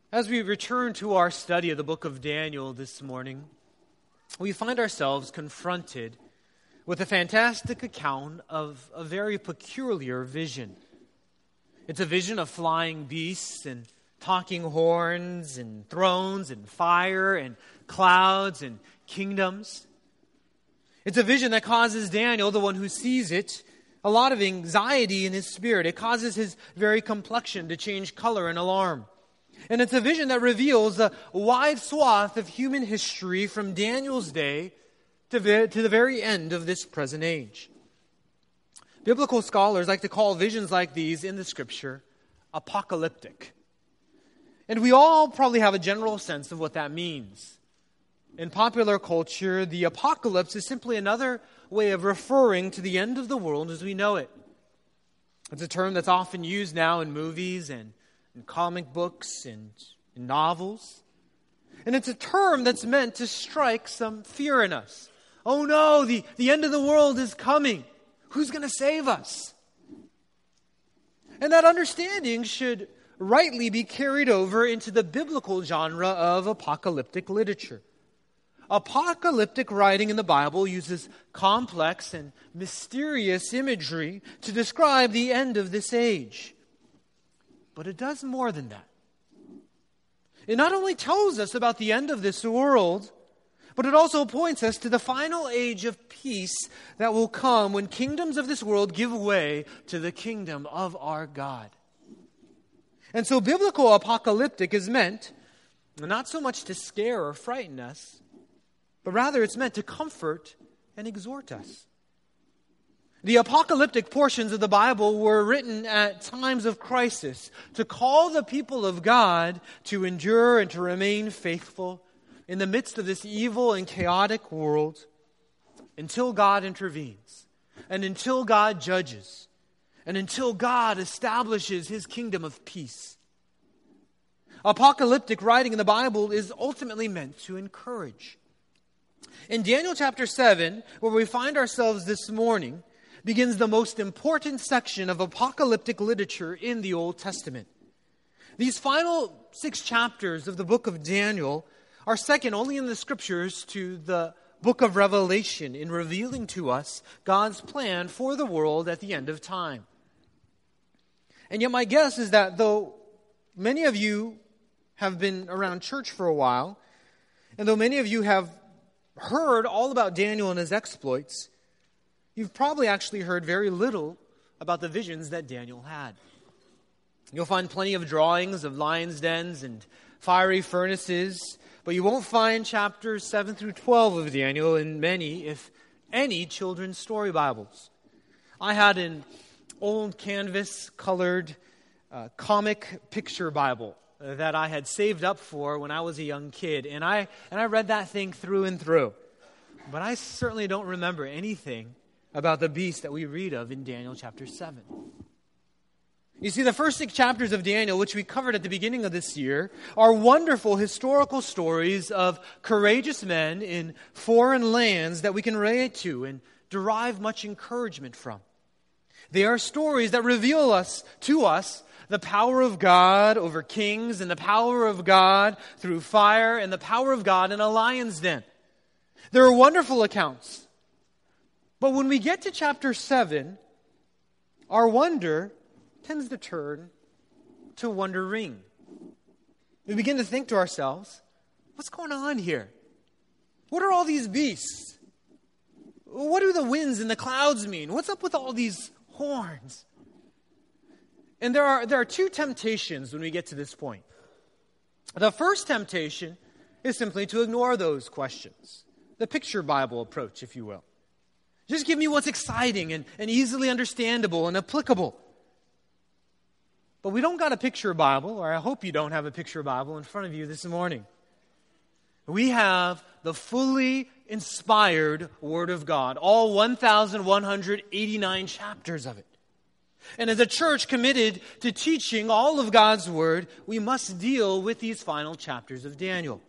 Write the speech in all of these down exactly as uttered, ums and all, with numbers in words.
As we return to our study of the book of Daniel this morning, we find ourselves confronted with a fantastic account of a very peculiar vision. It's a vision of flying beasts and talking horns and thrones and fire and clouds and kingdoms. It's a vision that causes Daniel, the one who sees it, a lot of anxiety in his spirit. It causes his very complexion to change color in alarm. And it's a vision that reveals a wide swath of human history from Daniel's day to, ve- to the very end of this present age. Biblical scholars like to call visions like these in the Scripture apocalyptic. And we all probably have a general sense of what that means. In popular culture, the apocalypse is simply another way of referring to the end of the world as we know it. It's a term that's often used now in movies and in comic books and in novels. And it's a term that's meant to strike some fear in us. Oh no, the, the end of the world is coming. Who's going to save us? And that understanding should rightly be carried over into the biblical genre of apocalyptic literature. Apocalyptic writing in the Bible uses complex and mysterious imagery to describe the end of this age. But it does more than that. It not only tells us about the end of this world, but it also points us to the final age of peace that will come when kingdoms of this world give way to the kingdom of our God. And so biblical apocalyptic is meant not so much to scare or frighten us, but rather it's meant to comfort and exhort us. The apocalyptic portions of the Bible were written at times of crisis to call the people of God to endure and to remain faithful in the midst of this evil and chaotic world until God intervenes and until God judges and until God establishes His kingdom of peace. Apocalyptic writing in the Bible is ultimately meant to encourage. In Daniel chapter seven, where we find ourselves this morning, begins the most important section of apocalyptic literature in the Old Testament. These final six chapters of the book of Daniel are second only in the Scriptures to the book of Revelation in revealing to us God's plan for the world at the end of time. And yet my guess is that though many of you have been around church for a while, and though many of you have heard all about Daniel and his exploits, you've probably actually heard very little about the visions that Daniel had. You'll find plenty of drawings of lions' dens and fiery furnaces, but you won't find chapters seven through twelve of Daniel in many, if any, children's story Bibles. I had an old canvas-colored uh, comic picture Bible that I had saved up for when I was a young kid, and I and I read that thing through and through. But I certainly don't remember anything about the beast that we read of in Daniel chapter seven. You see, the first six chapters of Daniel, which we covered at the beginning of this year, are wonderful historical stories of courageous men in foreign lands that we can relate to and derive much encouragement from. They are stories that reveal us to us the power of God over kings and the power of God through fire and the power of God in a lion's den. There are wonderful accounts. But when we get to chapter seven, our wonder tends to turn to wondering. We begin to think to ourselves, what's going on here? What are all these beasts? What do the winds and the clouds mean? What's up with all these horns? And there are there are two temptations when we get to this point. The first temptation is simply to ignore those questions. The picture Bible approach, if you will. Just give me what's exciting and, and easily understandable and applicable. But we don't got a picture Bible, or I hope you don't have a picture Bible in front of you this morning. We have the fully inspired Word of God, all one thousand one hundred eighty-nine chapters of it. And as a church committed to teaching all of God's Word, we must deal with these final chapters of Daniel.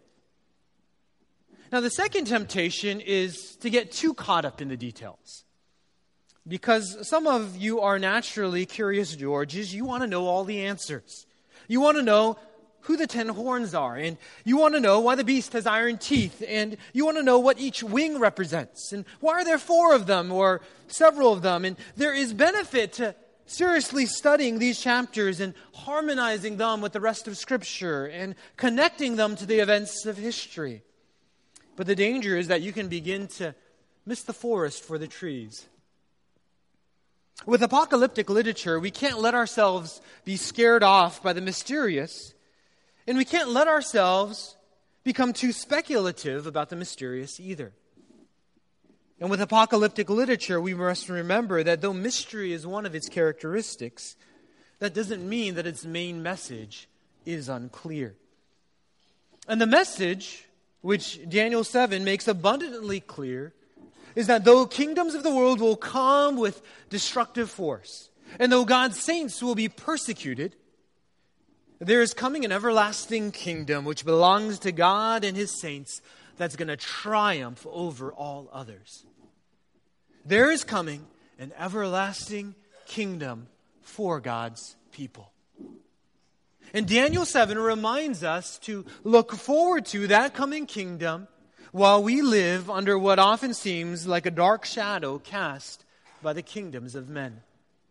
Now, the second temptation is to get too caught up in the details. Because some of you are naturally curious Georges. You want to know all the answers. You want to know who the ten horns are, and you want to know why the beast has iron teeth, and you want to know what each wing represents, and why are there four of them or several of them. And there is benefit to seriously studying these chapters and harmonizing them with the rest of Scripture and connecting them to the events of history. But the danger is that you can begin to miss the forest for the trees. With apocalyptic literature, we can't let ourselves be scared off by the mysterious, and we can't let ourselves become too speculative about the mysterious either. And with apocalyptic literature, we must remember that though mystery is one of its characteristics, that doesn't mean that its main message is unclear. And the message, which Daniel seven makes abundantly clear, is that though kingdoms of the world will come with destructive force, and though God's saints will be persecuted, there is coming an everlasting kingdom which belongs to God and His saints that's going to triumph over all others. There is coming an everlasting kingdom for God's people. And Daniel seven reminds us to look forward to that coming kingdom while we live under what often seems like a dark shadow cast by the kingdoms of men.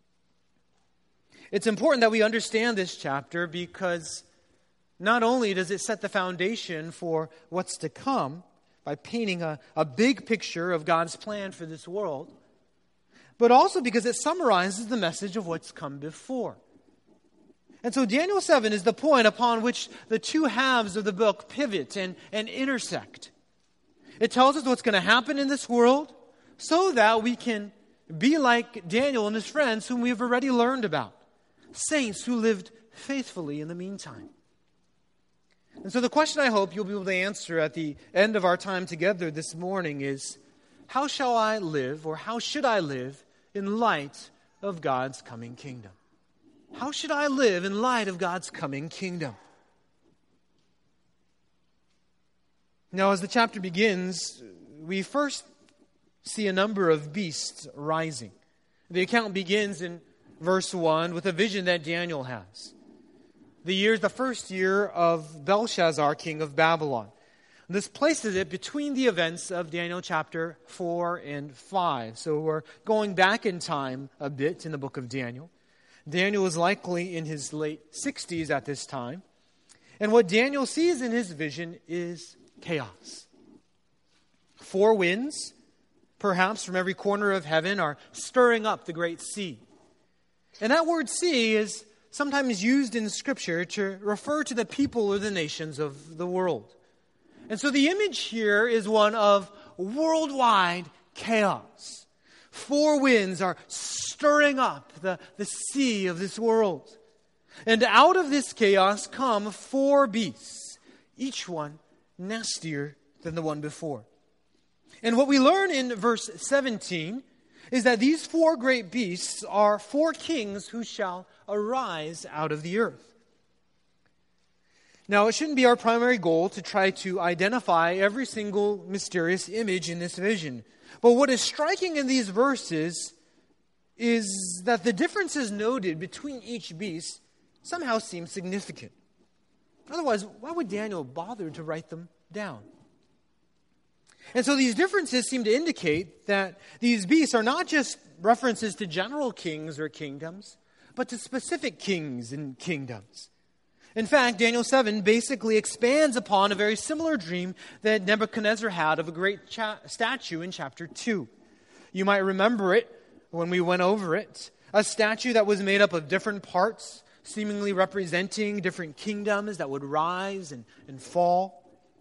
It's important that we understand this chapter because not only does it set the foundation for what's to come by painting a, a big picture of God's plan for this world, but also because it summarizes the message of what's come before. And so Daniel seven is the point upon which the two halves of the book pivot and, and intersect. It tells us what's going to happen in this world so that we can be like Daniel and his friends whom we've already learned about. Saints who lived faithfully in the meantime. And so the question I hope you'll be able to answer at the end of our time together this morning is, how shall I live, or how should I live in light of God's coming kingdom? How should I live in light of God's coming kingdom? Now, as the chapter begins, we first see a number of beasts rising. The account begins in verse one with a vision that Daniel has. The year is the first year of Belshazzar, king of Babylon. This places it between the events of Daniel chapter four and five. So we're going back in time a bit in the book of Daniel. Daniel was likely in his late sixties at this time. And what Daniel sees in his vision is chaos. Four winds, perhaps from every corner of heaven, are stirring up the great sea. And that word sea is sometimes used in Scripture to refer to the people or the nations of the world. And so the image here is one of worldwide chaos. Four winds are stirring up the, the sea of this world. And out of this chaos come four beasts, each one nastier than the one before. And what we learn in verse seventeen is that these four great beasts are four kings who shall arise out of the earth. Now, it shouldn't be our primary goal to try to identify every single mysterious image in this vision. But what is striking in these verses is that the differences noted between each beast somehow seem significant. Otherwise, why would Daniel bother to write them down? And so these differences seem to indicate that these beasts are not just references to general kings or kingdoms, but to specific kings and kingdoms. In fact, Daniel seven basically expands upon a very similar dream that Nebuchadnezzar had of a great cha- statue in chapter two. You might remember it when we went over it. A statue that was made up of different parts, seemingly representing different kingdoms that would rise and, and fall.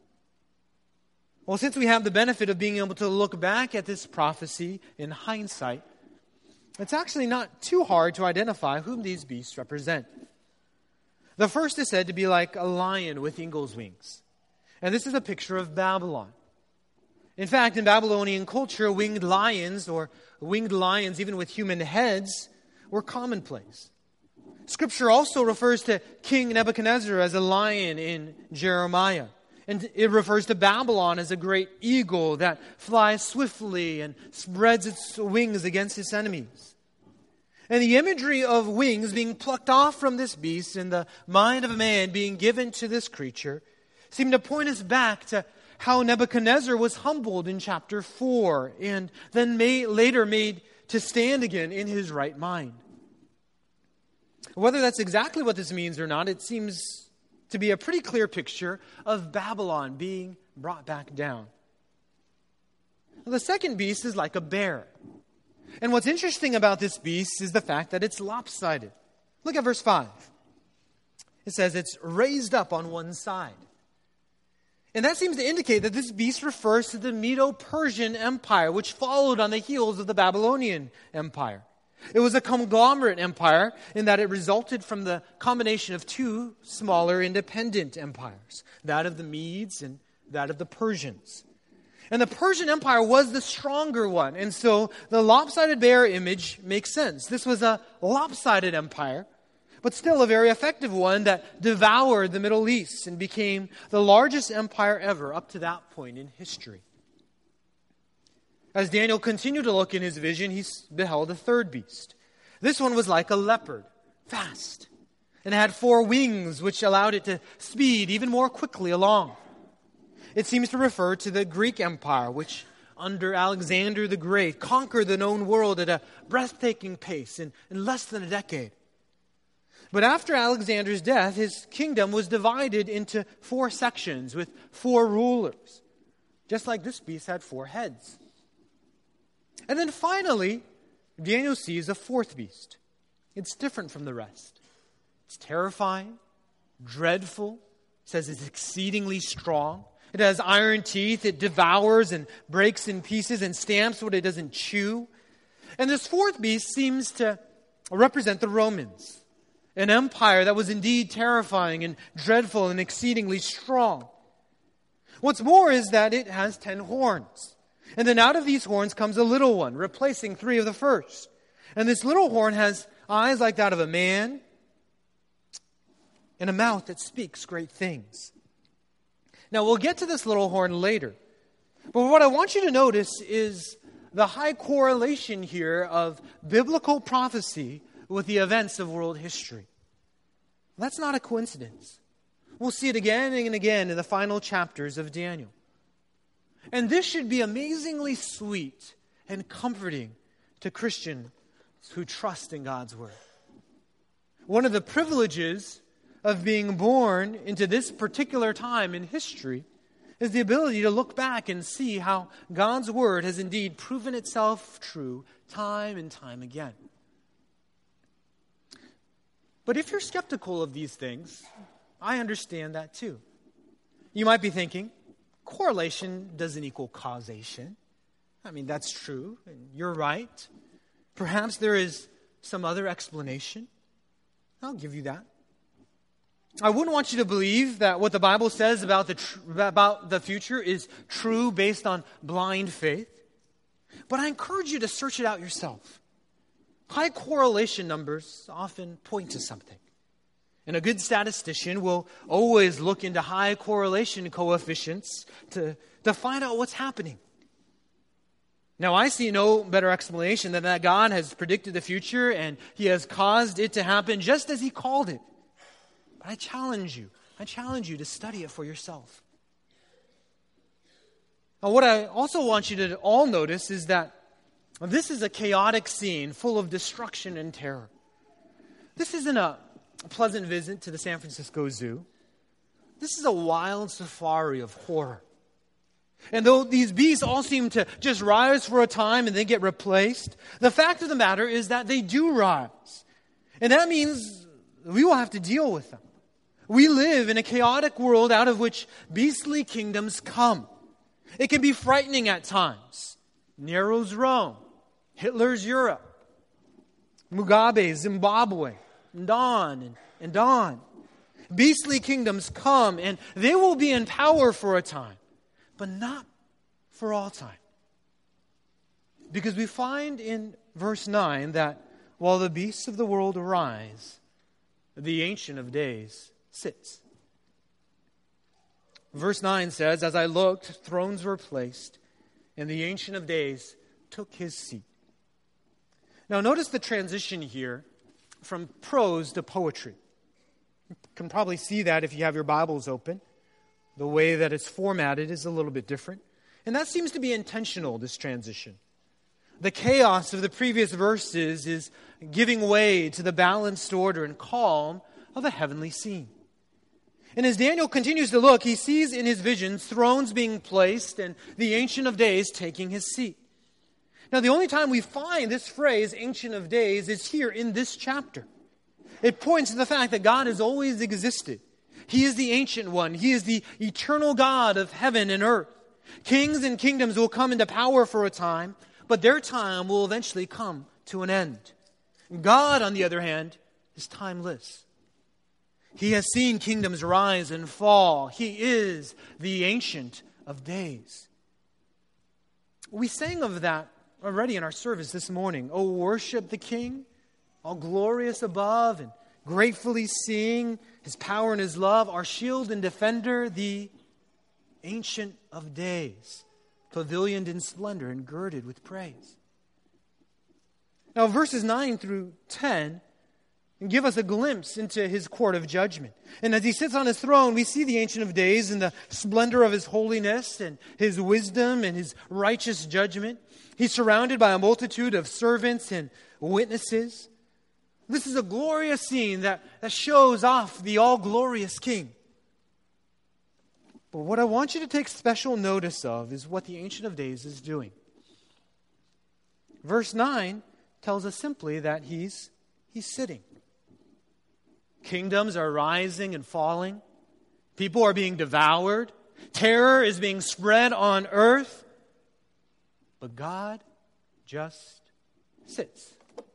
Well, since we have the benefit of being able to look back at this prophecy in hindsight, it's actually not too hard to identify whom these beasts represent. The first is said to be like a lion with eagle's wings. And this is a picture of Babylon. In fact, in Babylonian culture, winged lions, or winged lions even with human heads, were commonplace. Scripture also refers to King Nebuchadnezzar as a lion in Jeremiah. And it refers to Babylon as a great eagle that flies swiftly and spreads its wings against its enemies. And the imagery of wings being plucked off from this beast and the mind of a man being given to this creature seem to point us back to how Nebuchadnezzar was humbled in chapter four and then made, later made to stand again in his right mind. Whether that's exactly what this means or not, it seems to be a pretty clear picture of Babylon being brought back down. The second beast is like a bear. And what's interesting about this beast is the fact that it's lopsided. Look at verse five. It says it's raised up on one side. And that seems to indicate that this beast refers to the Medo-Persian Empire, which followed on the heels of the Babylonian Empire. It was a conglomerate empire in that it resulted from the combination of two smaller independent empires, that of the Medes and that of the Persians. And the Persian Empire was the stronger one. And so the lopsided bear image makes sense. This was a lopsided empire, but still a very effective one that devoured the Middle East and became the largest empire ever up to that point in history. As Daniel continued to look in his vision, he beheld a third beast. This one was like a leopard, fast, and had four wings which allowed it to speed even more quickly along. It seems to refer to the Greek Empire, which under Alexander the Great conquered the known world at a breathtaking pace in, in less than a decade. But after Alexander's death, his kingdom was divided into four sections with four rulers, just like this beast had four heads. And then finally, Daniel sees a fourth beast. It's different from the rest. It's terrifying, dreadful. It says it's exceedingly strong. It has iron teeth. It devours and breaks in pieces and stamps what it doesn't chew. And this fourth beast seems to represent the Romans, an empire that was indeed terrifying and dreadful and exceedingly strong. What's more is that it has ten horns. And then out of these horns comes a little one, replacing three of the first. And this little horn has eyes like that of a man and a mouth that speaks great things. Now, we'll get to this little horn later. But what I want you to notice is the high correlation here of biblical prophecy with the events of world history. That's not a coincidence. We'll see it again and again in the final chapters of Daniel. And this should be amazingly sweet and comforting to Christians who trust in God's Word. One of the privileges of being born into this particular time in history is the ability to look back and see how God's Word has indeed proven itself true time and time again. But if you're skeptical of these things, I understand that too. You might be thinking, correlation doesn't equal causation. I mean, that's true, and you're right. Perhaps there is some other explanation. I'll give you that. I wouldn't want you to believe that what the Bible says about the tr- about the future is true based on blind faith. But I encourage you to search it out yourself. High correlation numbers often point to something. And a good statistician will always look into high correlation coefficients to, to find out what's happening. Now, I see no better explanation than that God has predicted the future and He has caused it to happen just as He called it. But I challenge you, I challenge you to study it for yourself. Now, what I also want you to all notice is that this is a chaotic scene full of destruction and terror. This isn't a A pleasant visit to the San Francisco Zoo. This is a wild safari of horror. And though these beasts all seem to just rise for a time and then get replaced, the fact of the matter is that they do rise. And that means we will have to deal with them. We live in a chaotic world out of which beastly kingdoms come. It can be frightening at times. Nero's Rome, Hitler's Europe, Mugabe's Zimbabwe, and on and, and on. Beastly kingdoms come and they will be in power for a time, but not for all time. Because we find in verse nine that while the beasts of the world arise, the Ancient of Days sits. Verse nine says, "As I looked, thrones were placed, and the Ancient of Days took his seat." Now notice the transition here from prose to poetry. You can probably see that if you have your Bibles open. The way that it's formatted is a little bit different. And that seems to be intentional, this transition. The chaos of the previous verses is giving way to the balanced order and calm of a heavenly scene. And as Daniel continues to look, he sees in his visions thrones being placed and the Ancient of Days taking his seat. Now, the only time we find this phrase, Ancient of Days, is here in this chapter. It points to the fact that God has always existed. He is the Ancient One. He is the eternal God of heaven and earth. Kings and kingdoms will come into power for a time, but their time will eventually come to an end. God, on the other hand, is timeless. He has seen kingdoms rise and fall. He is the Ancient of Days. We sang of that already in our service this morning. Oh, worship the King, all glorious above, and gratefully sing His power and His love, our shield and defender, the Ancient of Days, pavilioned in splendor and girded with praise. Now, verses nine through ten and give us a glimpse into His court of judgment. And as He sits on His throne, we see the Ancient of Days in the splendor of His holiness and His wisdom and His righteous judgment. He's surrounded by a multitude of servants and witnesses. This is a glorious scene that, that shows off the all-glorious King. But what I want you to take special notice of is what the Ancient of Days is doing. Verse nine tells us simply that He's, he's sitting. Kingdoms are rising and falling. People are being devoured. Terror is being spread on earth. But God just sits.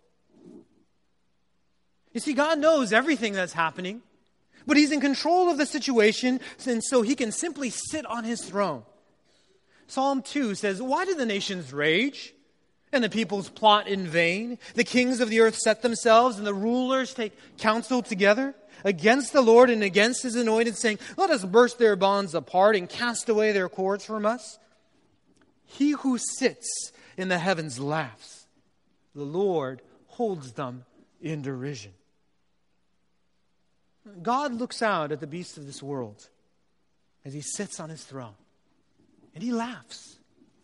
You see, God knows everything that's happening, but He's in control of the situation, and so He can simply sit on His throne. Psalm two says, "Why do the nations rage and the peoples plot in vain? The kings of the earth set themselves, and the rulers take counsel together against the Lord and against His anointed, saying, let us burst their bonds apart and cast away their cords from us. He who sits in the heavens laughs. The Lord holds them in derision." God looks out at the beasts of this world as He sits on His throne, and He laughs.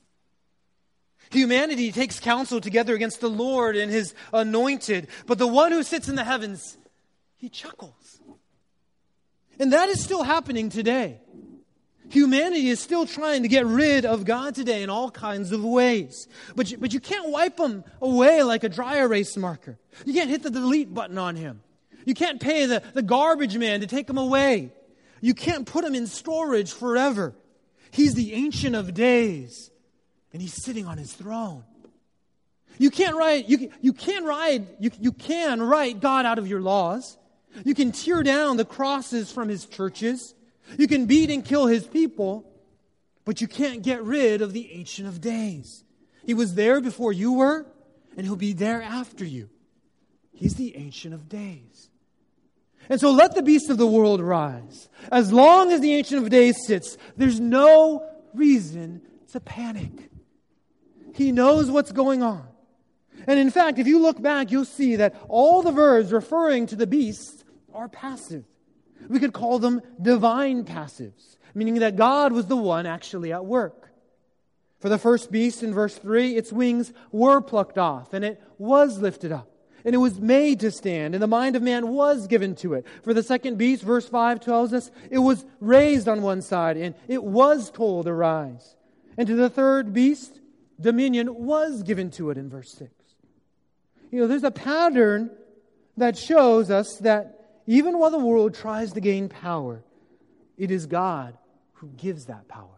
Humanity takes counsel together against the Lord and His anointed, but the one who sits in the heavens, He chuckles. And that is still happening today. Humanity is still trying to get rid of God today in all kinds of ways. But you, but you can't wipe Him away like a dry erase marker. You can't hit the delete button on Him. You can't pay the, the garbage man to take Him away. You can't put Him in storage forever. He's the Ancient of Days, and He's sitting on His throne. You can't write, you, you can write, you, you can write God out of your laws. You can tear down the crosses from His churches. You can beat and kill His people, but you can't get rid of the Ancient of Days. He was there before you were, and He'll be there after you. He's the Ancient of Days. And so let the beasts of the world rise. As long as the Ancient of Days sits, there's no reason to panic. He knows what's going on. And in fact, if you look back, you'll see that all the verbs referring to the beasts are passive. We could call them divine passives, meaning that God was the one actually at work. For the first beast in verse three, its wings were plucked off, and it was lifted up, and it was made to stand, and the mind of man was given to it. For the second beast, verse five tells us, it was raised on one side, and it was told, arise. And to the third beast, dominion was given to it in verse six. You know, there's a pattern that shows us that even while the world tries to gain power, it is God who gives that power.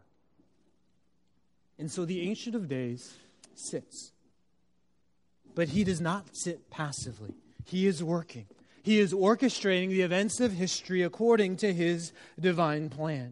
And so the Ancient of Days sits. But He does not sit passively. He is working. He is orchestrating the events of history according to His divine plan.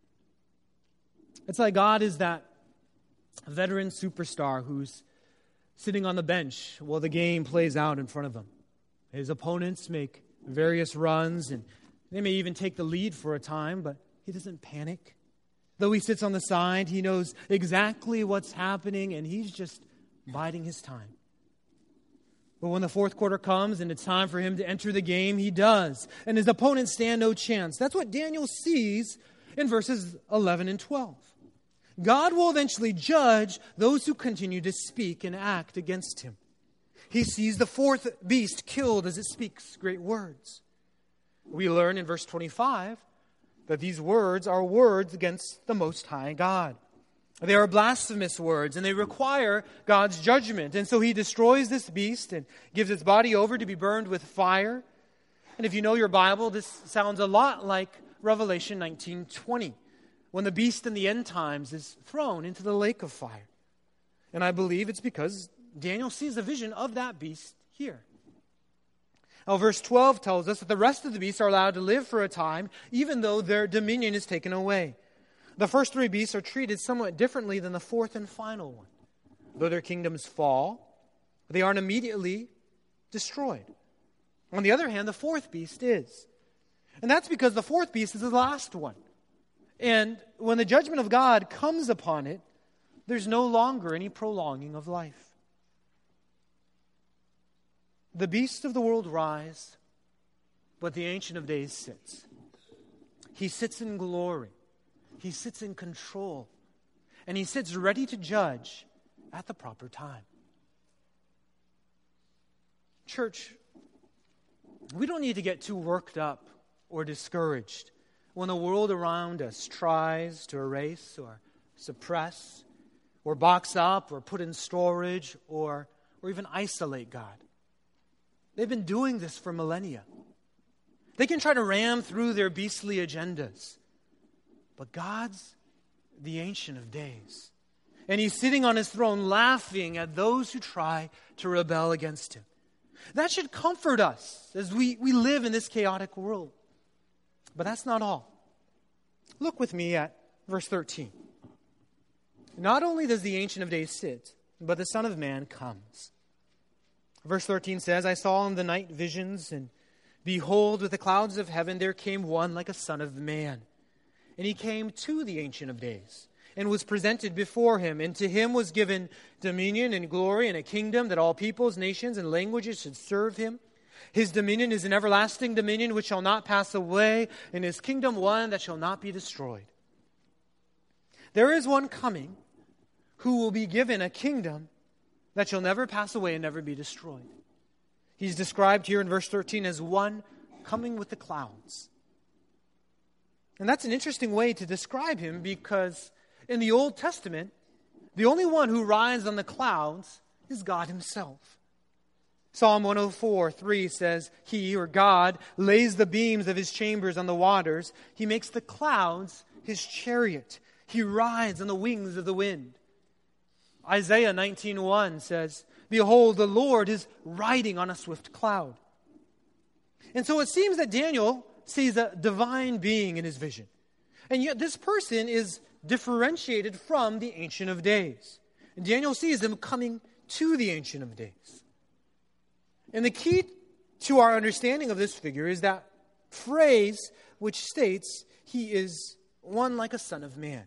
It's like God is that veteran superstar who's sitting on the bench while the game plays out in front of him. His opponents make various runs, and they may even take the lead for a time, but he doesn't panic. Though he sits on the side, he knows exactly what's happening, and he's just biding his time. But when the fourth quarter comes and it's time for him to enter the game, he does. And his opponents stand no chance. That's what Daniel sees in verses eleven and twelve. God will eventually judge those who continue to speak and act against him. He sees the fourth beast killed as it speaks great words. We learn in verse twenty-five that these words are words against the Most High God. They are blasphemous words, and they require God's judgment. And so he destroys this beast and gives its body over to be burned with fire. And if you know your Bible, this sounds a lot like Revelation nineteen twenty, when the beast in the end times is thrown into the lake of fire. And I believe it's because Daniel sees a vision of that beast here. Now, verse twelve tells us that the rest of the beasts are allowed to live for a time, even though their dominion is taken away. The first three beasts are treated somewhat differently than the fourth and final one. Though their kingdoms fall, they aren't immediately destroyed. On the other hand, the fourth beast is. And that's because the fourth beast is the last one. And when the judgment of God comes upon it, there's no longer any prolonging of life. The beasts of the world rise, but the Ancient of Days sits. He sits in glory. He sits in control. And he sits ready to judge at the proper time. Church, we don't need to get too worked up or discouraged when the world around us tries to erase or suppress or box up or put in storage or, or even isolate God. They've been doing this for millennia. They can try to ram through their beastly agendas. But God's the Ancient of Days. And he's sitting on his throne laughing at those who try to rebel against him. That should comfort us as we, we live in this chaotic world. But that's not all. Look with me at verse thirteen. Not only does the Ancient of Days sit, but the Son of Man comes. Verse thirteen says, I saw in the night visions, and behold, with the clouds of heaven there came one like a son of man. And he came to the Ancient of Days, and was presented before him. And to him was given dominion and glory and a kingdom, that all peoples, nations, and languages should serve him. His dominion is an everlasting dominion which shall not pass away, and his kingdom one that shall not be destroyed. There is one coming who will be given a kingdom that shall never pass away and never be destroyed. He's described here in verse thirteen as one coming with the clouds. And that's an interesting way to describe him, because in the Old Testament, the only one who rides on the clouds is God himself. Psalm one oh four, three says, He, or God, lays the beams of his chambers on the waters. He makes the clouds his chariot. He rides on the wings of the wind. Isaiah nineteen one says, Behold, the Lord is riding on a swift cloud. And so it seems that Daniel sees a divine being in his vision. And yet this person is differentiated from the Ancient of Days. And Daniel sees him coming to the Ancient of Days. And the key to our understanding of this figure is that phrase which states, he is one like a son of man.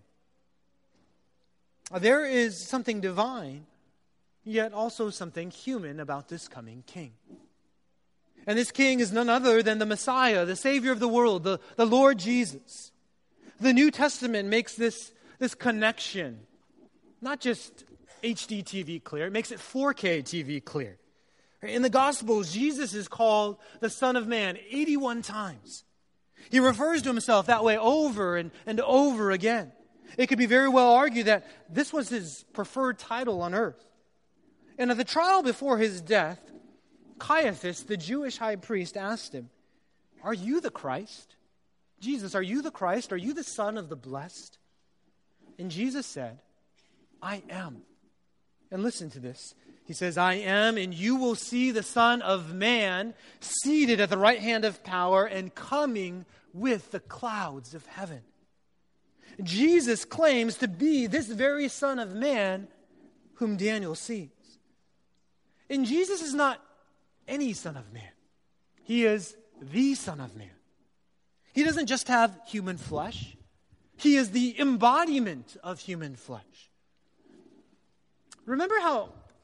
There is something divine, yet also something human about this coming king. And this king is none other than the Messiah, the Savior of the world, the, the Lord Jesus. The New Testament makes this, this connection, not just H D T V clear, it makes it four K T V clear. In the Gospels, Jesus is called the Son of Man eighty-one times. He refers to himself that way over and, and over again. It could be very well argued that this was his preferred title on earth. And at the trial before his death, Caiaphas, the Jewish high priest, asked him, Are you the Christ? Jesus, are you the Christ? Are you the Son of the Blessed? And Jesus said, I am. And listen to this. He says, I am, and you will see the Son of Man seated at the right hand of power and coming with the clouds of heaven. Jesus claims to be this very Son of Man whom Daniel sees. And Jesus is not any Son of Man. He is the Son of Man. He doesn't just have human flesh. He is the embodiment of human flesh. Remember how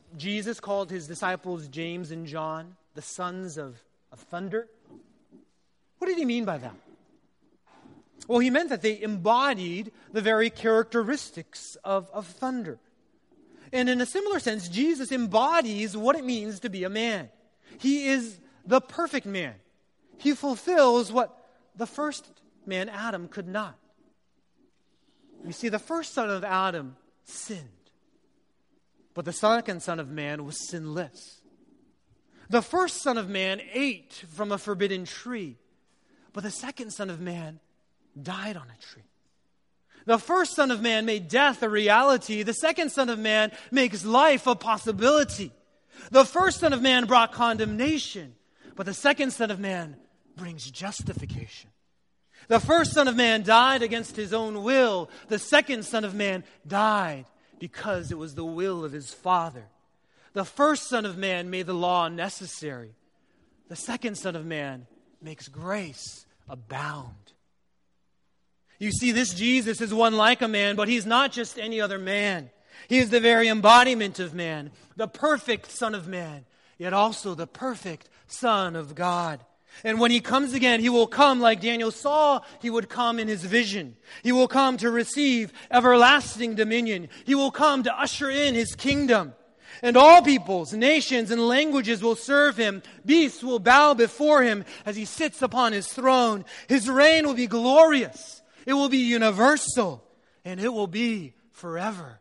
Jesus called his disciples, James and John, the sons of, of thunder. What did he mean by that? Well, he meant that they embodied the very characteristics of, of thunder. And in a similar sense, Jesus embodies what it means to be a man. He is the perfect man. He fulfills what the first man, Adam, could not. You see, the first son of Adam sinned. But the second son of man was sinless. The first son of man ate from a forbidden tree. But the second son of man died on a tree. The first son of man made death a reality. The second son of man makes life a possibility. The first son of man brought condemnation. But the second son of man brings justification. The first son of man died against his own will. The second son of man died because it was the will of his Father. The first son of man made the law necessary. The second son of man makes grace abound. You see, this Jesus is one like a man, but he's not just any other man. He is the very embodiment of man, the perfect Son of Man, yet also the perfect Son of God. And when he comes again, he will come like Daniel saw he would come in his vision. He will come to receive everlasting dominion. He will come to usher in his kingdom. And all peoples, nations, and languages will serve him. Beasts will bow before him as he sits upon his throne. His reign will be glorious. It will be universal. And it will be forever.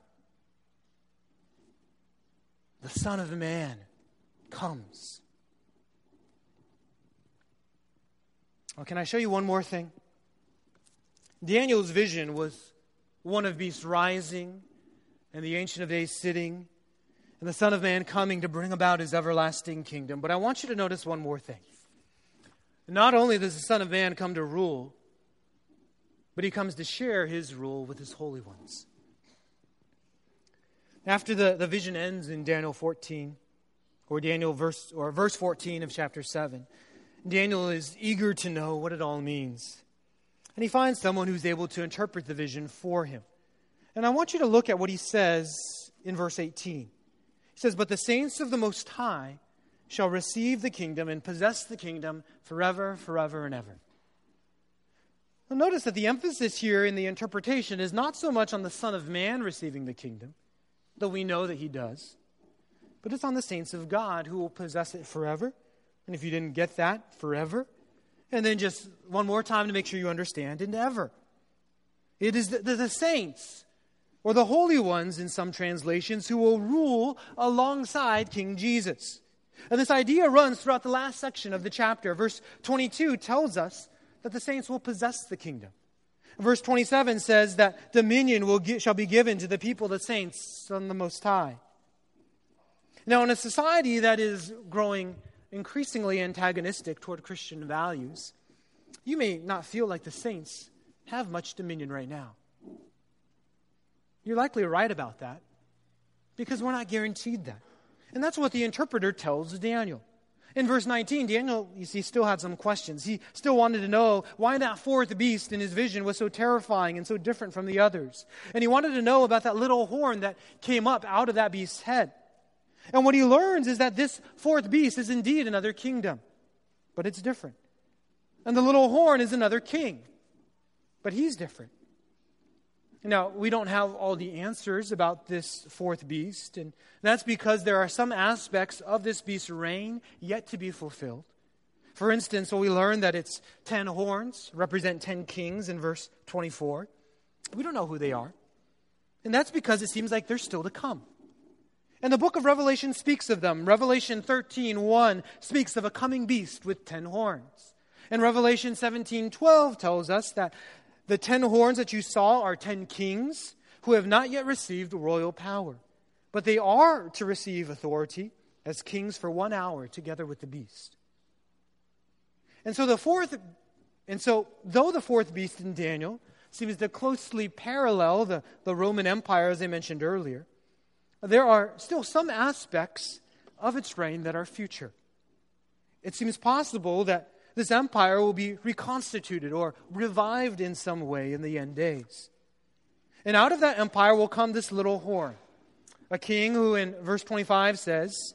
The Son of Man comes. Well, can I show you one more thing? Daniel's vision was one of beasts rising and the Ancient of Days sitting and the Son of Man coming to bring about his everlasting kingdom. But I want you to notice one more thing. Not only does the Son of Man come to rule, but he comes to share his rule with his holy ones. After the, the vision ends in Daniel fourteen, or Daniel verse or verse fourteen of chapter seven, Daniel is eager to know what it all means. And he finds someone who's able to interpret the vision for him. And I want you to look at what he says in verse eighteen. He says, "But the saints of the Most High shall receive the kingdom and possess the kingdom forever, forever, and ever." Now notice that the emphasis here in the interpretation is not so much on the Son of Man receiving the kingdom, though we know that he does, but it's on the saints of God who will possess it forever. And if you didn't get that, forever. And then just one more time to make sure you understand, and ever. It is the, the, the saints, or the holy ones in some translations, who will rule alongside King Jesus. And this idea runs throughout the last section of the chapter. Verse twenty-two tells us that the saints will possess the kingdom. Verse twenty-seven says that dominion will gi- shall be given to the people, the saints on the Most High. Now, in a society that is growing increasingly antagonistic toward Christian values, you may not feel like the saints have much dominion right now. You're likely right about that, because we're not guaranteed that. And that's what the interpreter tells Daniel. In verse nineteen, Daniel, you see, still had some questions. He still wanted to know why that fourth beast in his vision was so terrifying and so different from the others. And he wanted to know about that little horn that came up out of that beast's head. And what he learns is that this fourth beast is indeed another kingdom, but it's different. And the little horn is another king, but he's different. Now, we don't have all the answers about this fourth beast, and that's because there are some aspects of this beast's reign yet to be fulfilled. For instance, well, we learn that its ten horns represent ten kings in verse twenty-four. We don't know who they are, and that's because it seems like they're still to come. And the book of Revelation speaks of them. Revelation thirteen one speaks of a coming beast with ten horns. And Revelation seventeen twelve tells us that the ten horns that you saw are ten kings who have not yet received royal power. But they are to receive authority as kings for one hour together with the beast. And so the fourth, and so though the fourth beast in Daniel seems to closely parallel the, the Roman Empire, as I mentioned earlier, there are still some aspects of its reign that are future. It seems possible that this empire will be reconstituted or revived in some way in the end days. And out of that empire will come this little horn. A king who in verse twenty-five says,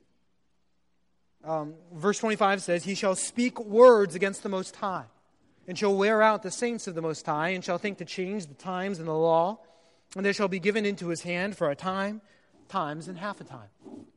um, verse twenty-five says, he shall speak words against the Most High, and shall wear out the saints of the Most High, and shall think to change the times and the law, and they shall be given into his hand for a time, times, and half a time.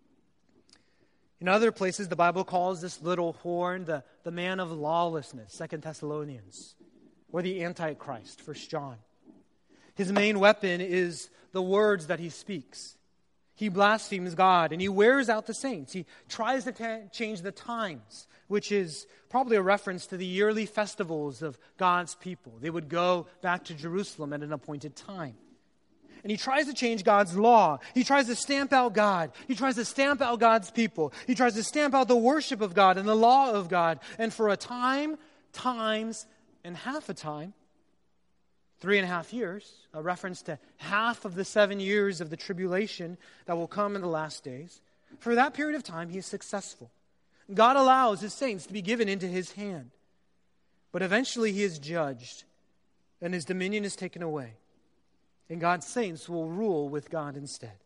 In other places, the Bible calls this little horn the, the man of lawlessness, Second Thessalonians, or the Antichrist, First John. His main weapon is the words that he speaks. He blasphemes God, and he wears out the saints. He tries to ta- change the times, which is probably a reference to the yearly festivals of God's people. They would go back to Jerusalem at an appointed time. And he tries to change God's law. He tries to stamp out God. He tries to stamp out God's people. He tries to stamp out the worship of God and the law of God. And for a time, times, and half a time, three and a half years, a reference to half of the seven years of the tribulation that will come in the last days. For that period of time, he is successful. God allows his saints to be given into his hand. But eventually he is judged, and his dominion is taken away. And God's saints will rule with God instead.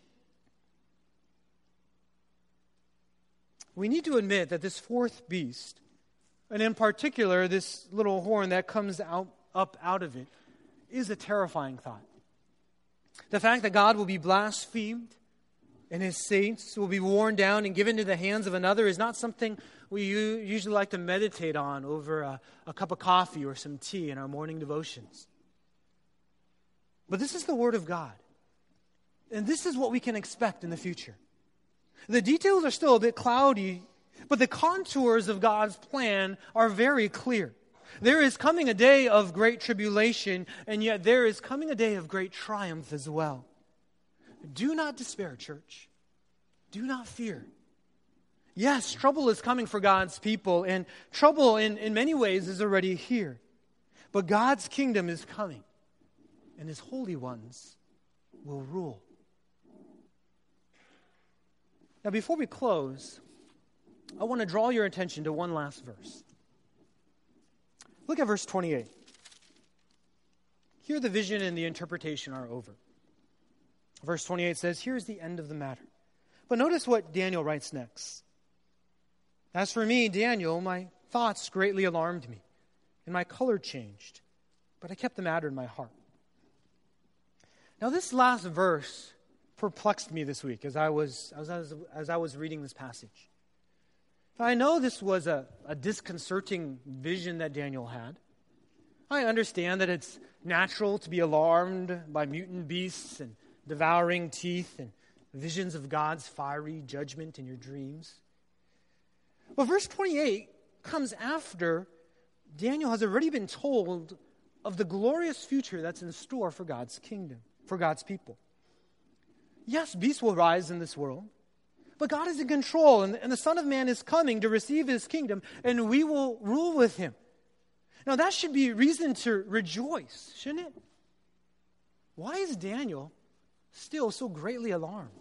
We need to admit that this fourth beast, and in particular this little horn that comes out up out of it, is a terrifying thought. The fact that God will be blasphemed and his saints will be worn down and given to the hands of another is not something we usually like to meditate on over a, a cup of coffee or some tea in our morning devotions. But this is the Word of God. And this is what we can expect in the future. The details are still a bit cloudy, but the contours of God's plan are very clear. There is coming a day of great tribulation, and yet there is coming a day of great triumph as well. Do not despair, church. Do not fear. Yes, trouble is coming for God's people, and trouble in, in many ways is already here. But God's kingdom is coming, and his holy ones will rule. Now, before we close, I want to draw your attention to one last verse. Look at verse twenty-eight. Here the vision and the interpretation are over. Verse twenty-eight says, here's the end of the matter. But notice what Daniel writes next. As for me, Daniel, my thoughts greatly alarmed me, and my color changed, but I kept the matter in my heart. Now this last verse perplexed me this week as I was as I was, as I was reading this passage. I know this was a, a disconcerting vision that Daniel had. I understand that it's natural to be alarmed by mutant beasts and devouring teeth and visions of God's fiery judgment in your dreams. But verse twenty-eight comes after Daniel has already been told of the glorious future that's in store for God's kingdom, for God's people. Yes, beasts will rise in this world, but God is in control, and, and the Son of Man is coming to receive his kingdom, and we will rule with him. Now, that should be reason to rejoice, shouldn't it? Why is Daniel still so greatly alarmed?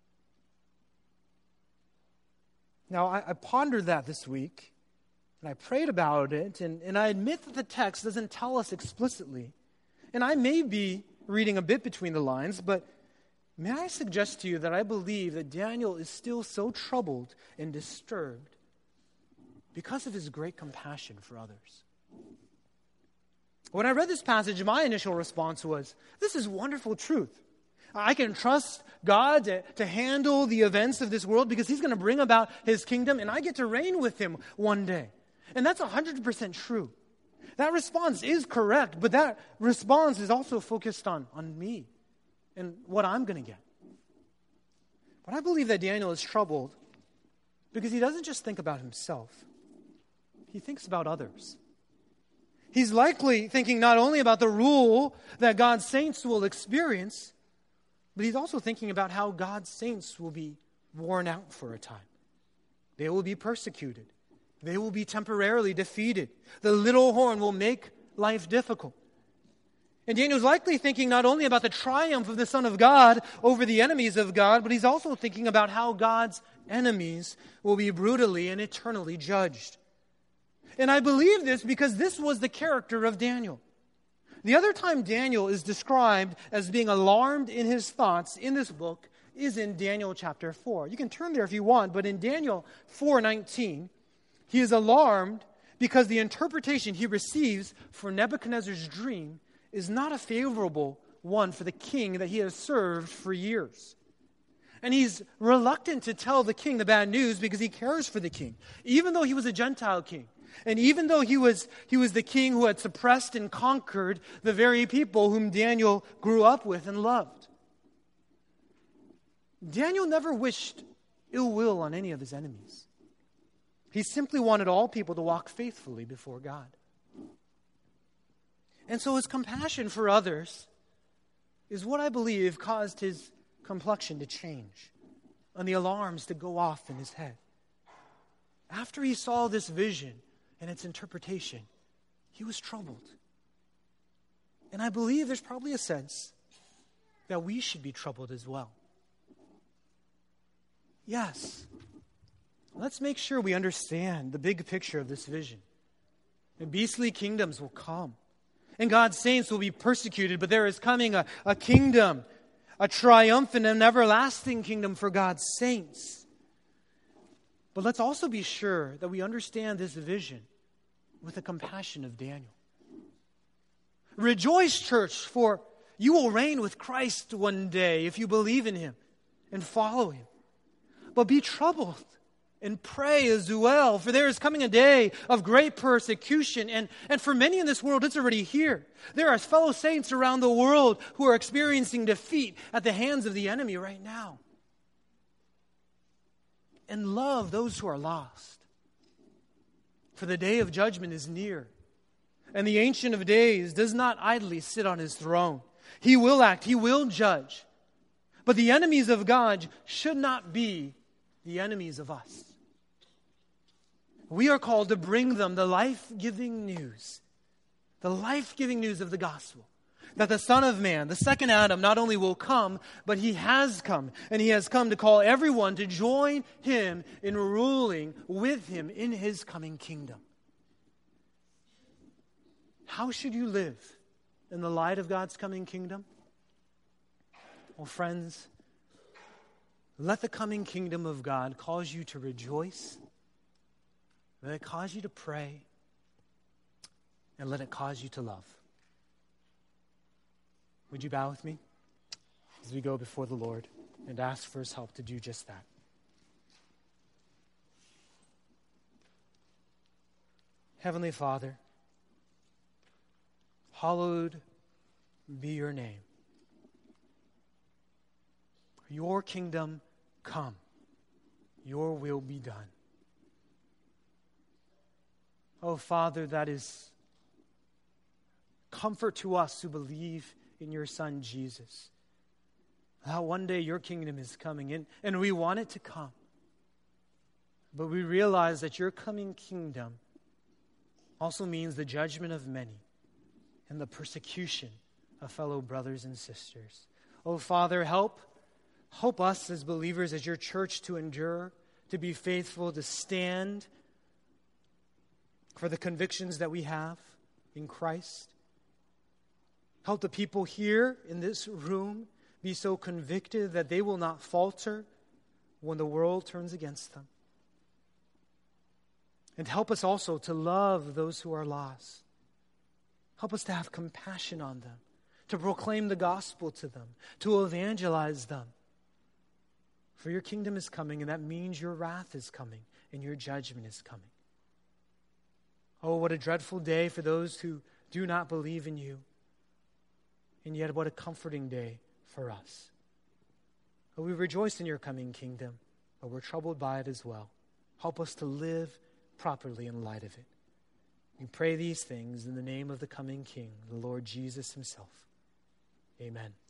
Now, I, I pondered that this week, and I prayed about it, and, and I admit that the text doesn't tell us explicitly. And I may be reading a bit between the lines, but may I suggest to you that I believe that Daniel is still so troubled and disturbed because of his great compassion for others. When I read this passage, my initial response was, this is wonderful truth. I can trust God to, to handle the events of this world because he's going to bring about his kingdom, and I get to reign with him one day. And that's one hundred percent true. That response is correct, but that response is also focused on, on me and what I'm going to get. But I believe that Daniel is troubled because he doesn't just think about himself. He thinks about others. He's likely thinking not only about the rule that God's saints will experience, but he's also thinking about how God's saints will be worn out for a time. They will be persecuted. They will be temporarily defeated. The little horn will make life difficult. And Daniel's likely thinking not only about the triumph of the Son of God over the enemies of God, but he's also thinking about how God's enemies will be brutally and eternally judged. And I believe this because this was the character of Daniel. The other time Daniel is described as being alarmed in his thoughts in this book is in Daniel chapter four. You can turn there if you want, but in Daniel four nineteen, he is alarmed because the interpretation he receives for Nebuchadnezzar's dream is not a favorable one for the king that he has served for years. And he's reluctant to tell the king the bad news because he cares for the king, even though he was a Gentile king. And even though he was, he was the king who had suppressed and conquered the very people whom Daniel grew up with and loved. Daniel never wished ill will on any of his enemies. He simply wanted all people to walk faithfully before God. And so his compassion for others is what I believe caused his complexion to change and the alarms to go off in his head. After he saw this vision and its interpretation, he was troubled. And I believe there's probably a sense that we should be troubled as well. Yes, let's make sure we understand the big picture of this vision. The beastly kingdoms will come, and God's saints will be persecuted, but there is coming a, a kingdom, a triumphant and everlasting kingdom for God's saints. But let's also be sure that we understand this vision with the compassion of Daniel. Rejoice, church, for you will reign with Christ one day if you believe in him and follow him. But be troubled and pray as well, for there is coming a day of great persecution, and, and for many in this world, it's already here. There are fellow saints around the world who are experiencing defeat at the hands of the enemy right now. And love those who are lost, for the day of judgment is near, and the Ancient of Days does not idly sit on his throne. He will act, he will judge. But the enemies of God should not be the enemies of us. We are called to bring them the life-giving news, the life-giving news of the gospel, that the Son of Man, the second Adam, not only will come, but he has come, and he has come to call everyone to join him in ruling with him in his coming kingdom. How should you live in the light of God's coming kingdom? Well, friends, let the coming kingdom of God cause you to rejoice. Let it cause you to pray. And let it cause you to love. Would you bow with me as we go before the Lord and ask for his help to do just that? Heavenly Father, hallowed be your name. Your kingdom come. Your will be done. Oh, Father, that is comfort to us who believe in your Son, Jesus. That one day your kingdom is coming in, and we want it to come. But we realize that your coming kingdom also means the judgment of many and the persecution of fellow brothers and sisters. Oh, Father, help, help us as believers, as your church, to endure, to be faithful, to stand for the convictions that we have in Christ. Help the people here in this room be so convicted that they will not falter when the world turns against them. And help us also to love those who are lost. Help us to have compassion on them, to proclaim the gospel to them, to evangelize them. For your kingdom is coming, and that means your wrath is coming, and your judgment is coming. Oh, what a dreadful day for those who do not believe in you. And yet what a comforting day for us. Oh, we rejoice in your coming kingdom, but we're troubled by it as well. Help us to live properly in light of it. We pray these things in the name of the coming King, the Lord Jesus himself. Amen.